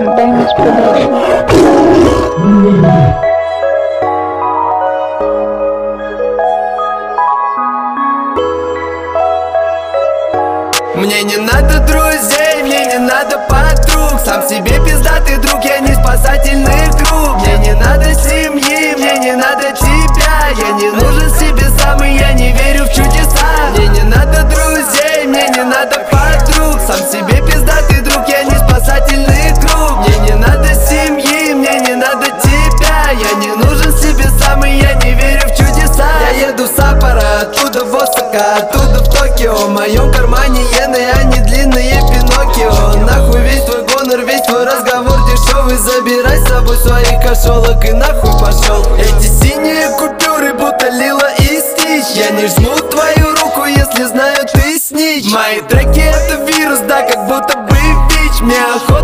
Diamonds Production. Мне не надо друзей, мне не надо подруг. Сам себе пиздатый друг, я не спасательный круг. Мне не надо семьи, мне не надо тебя. Я не нужен себе сам и я не верю в чудеса. Мне не надо друзей, мне не надо подруг. Сам себе пиздатый друг, я не спасательный круг. Мне не надо семьи, мне не надо тебя. Я не нужен себе сам и я не верю в чудеса. Я еду в Саппоро, оттуда в Осака, оттуда в Токио. В моем кармане иены, а не длинные Пиноккио. Нахуй весь твой гонор, весь твой разговор дешевый. Забирай с собой своих кошелок и нахуй пошел. Эти синие купюры будто лила и стич. Я не жму твою руку, если знаю ты снич. Мои треки это вирус, да, как будто бы ВИЧ. Мне охота